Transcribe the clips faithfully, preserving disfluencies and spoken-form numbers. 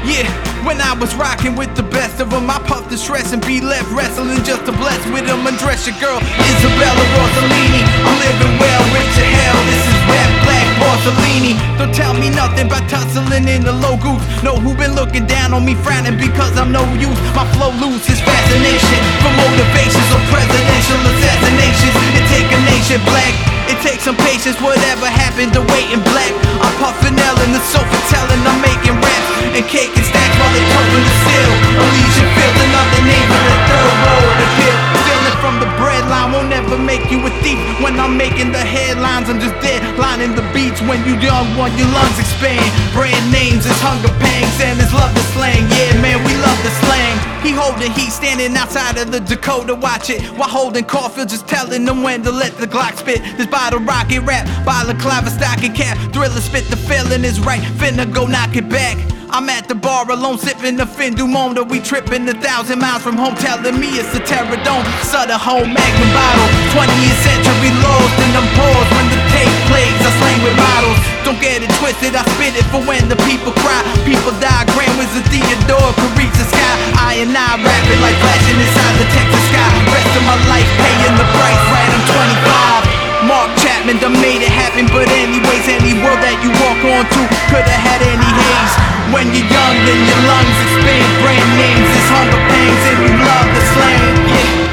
Yeah, when I was rocking with the best of them, I puffed the stress and be left wrestling just to bless with them. Undress your girl, Isabella Rossellini. I'm living well, rich to hell. This is rap black Borsellini. Don't tell me nothing about tussling in the low goose. Know who been looking down on me, frowning because I'm no use. My flow loose is fascination for motivations or presidential assassinations. It take a nation black. It takes some patience, whatever happened to waiting black. I'm puffin' L in the sofa telling I'm making raps and cake and stacks while they covering the seal. Elysian Field, another name for the third road appeal. Stealing from the breadline won't ever make you a thief. When I'm making the headlines, I'm just dead lining the beats. When you young one, your lungs expand. Brand names is hunger pangs and it's love the slang. Yeah, man, we love the slang. He holding heat, standing outside of the Dakota, watch it. While holding Caulfield, just telling them when to let the Glock spit. This bottle rocket rap, balaclava stocking cap. Thriller spit, the feeling is right, finna go knock it back. I'm at the bar alone, sipping the fin du monde. We tripping a thousand miles from home, telling me it's a terradome. Sutter home, magnum bottle, twentieth century lost in them pores. When the tape plays, I slang with models. Don't get it twisted, I spit it for when the people cry. People die, Grand Wizard Theodore could reach the sky. I and I rapping like flashing inside the Texas sky. Rest of my life paying the price, right? I'm twenty-five. Mark Chapman done made it happen, but anyways, any world that you walk onto could've had any haze. When you're young, then your lungs expand. Brand names is hunger pangs, and you love the slang. Yeah.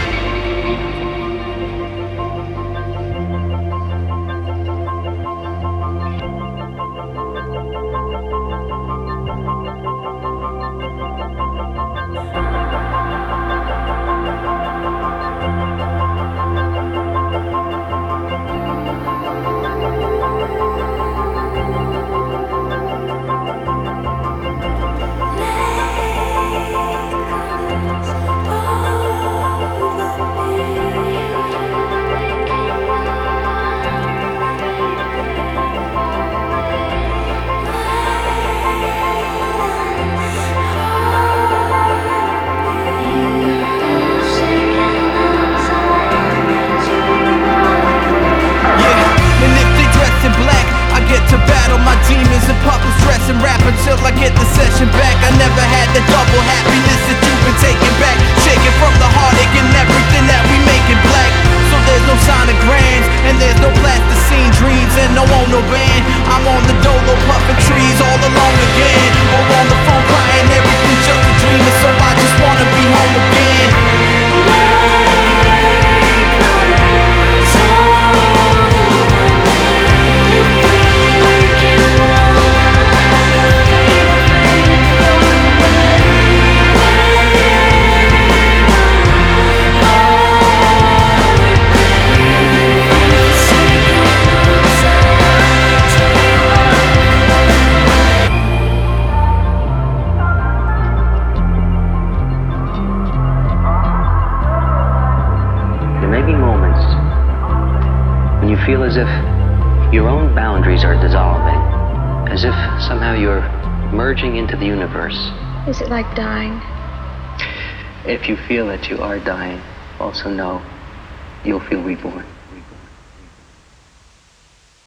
To battle my demons and puppet stress and rap until I get the session back. I never had the double happiness that you've been taking back. Shaking from the heartache and everything that we make it black. So there's no sonograms and there's no plasticine dreams and no on no band. I'm on the dolo puffin' trees all alone again, or on the phone crying everything's just a dream. And so I just wanna be home again. When you feel as if your own boundaries are dissolving, as if somehow you're merging into the universe. Is it like dying? If you feel that you are dying, also know you'll feel reborn.